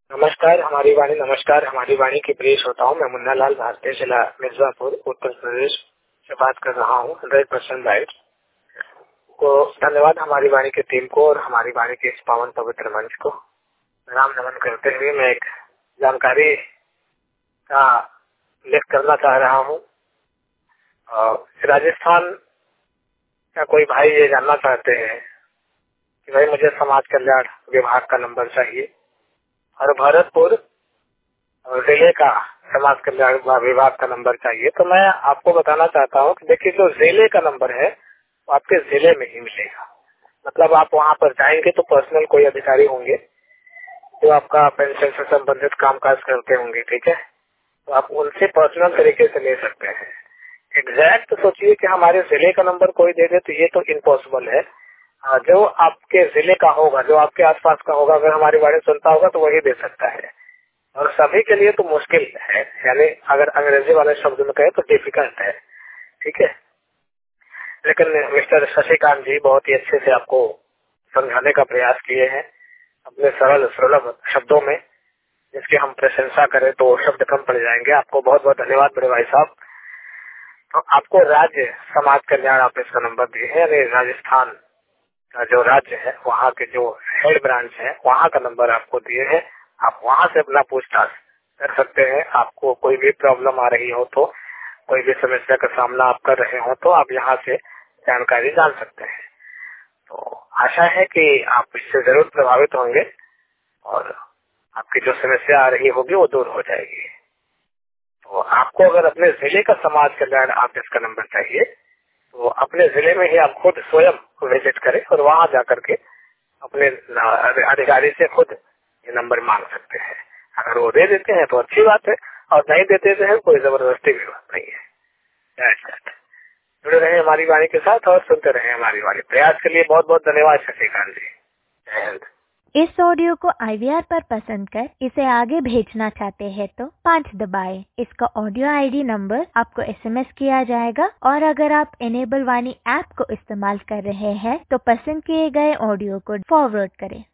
नमस्कार हमारी वाणी, नमस्कार हमारी वाणी के प्रिय श्रोताओं। मैं मुन्ना लाल भारतीय जिला मिर्जापुर उत्तर प्रदेश से बात कर रहा हूँ 100% राइट। तो धन्यवाद हमारी वाणी की टीम को और हमारी वाणी के इस पावन पवित्र मंच को राम नमन करते हुए मैं एक जानकारी का उल्लेख करना चाह रहा हूँ। राजस्थान का कोई भाई ये जानना चाहते हैं कि भाई मुझे समाज कल्याण विभाग का नंबर चाहिए और भरतपुर जिले का समाज कल्याण विभाग का नंबर चाहिए। तो मैं आपको बताना चाहता हूँ कि देखिए जो जिले का नंबर है वो आपके जिले में ही मिलेगा। मतलब आप वहाँ पर जाएंगे तो पर्सनल कोई अधिकारी होंगे जो आपका पेंशन से संबंधित कामकाज करते होंगे, ठीक है। तो आप उनसे पर्सनल तरीके से ले सकते हैं। एग्जैक्ट तो सोचिए कि हमारे जिले का नंबर कोई दे दे तो ये तो इम्पॉसिबल है। जो आपके जिले का होगा, जो आपके आसपास का होगा, अगर हमारी वाणी सुनता होगा तो वही दे सकता है। और सभी के लिए तो मुश्किल है, यानी अगर अंग्रेजी वाले शब्द में कहें तो डिफिकल्ट है, ठीक है। लेकिन मिस्टर शशिकांत जी बहुत ही अच्छे से आपको समझाने का प्रयास किए हैं अपने सरल सुलभ शब्दों में, जिसकी हम प्रशंसा करें तो शब्द कम पड़ जाएंगे। आपको बहुत बहुत धन्यवाद बड़े भाई साहब। तो आपको राज्य समाज कल्याण ऑफिस का नंबर दिए है, यानी राजस्थान का जो राज्य है वहाँ के जो हेड ब्रांच है वहाँ का नंबर आपको दिए है। आप वहाँ से अपना पूछताछ कर सकते हैं। आपको कोई भी प्रॉब्लम आ रही हो तो, कोई भी समस्या का सामना आप कर रहे हो तो आप यहाँ से जानकारी जान सकते हैं। तो आशा है कि आप इससे जरूर प्रभावित होंगे और आपकी जो समस्या आ रही होगी वो दूर हो जाएगी। तो आपको अगर अपने जिले का समाज कल्याण ऑफिस का नंबर चाहिए तो अपने जिले में ही आप खुद स्वयं विजिट करें और वहाँ जाकर के अपने अधिकारी से खुद ये नंबर मांग सकते हैं। अगर वो दे देते हैं तो अच्छी बात है और नहीं देते हैं कोई जबरदस्ती भी बात नहीं है। जुड़े रहे हमारी वाणी के साथ और सुनते रहे हमारी वाणी। प्रयास के लिए बहुत बहुत धन्यवाद शशिकांत जी। जय हिंद। इस ऑडियो को IVR पर पसंद कर इसे आगे भेजना चाहते हैं तो 5 दबाएं। इसका ऑडियो ID नंबर आपको SMS किया जाएगा और अगर आप इनेबल वाणी ऐप को इस्तेमाल कर रहे हैं तो पसंद किए गए ऑडियो को फॉरवर्ड करें।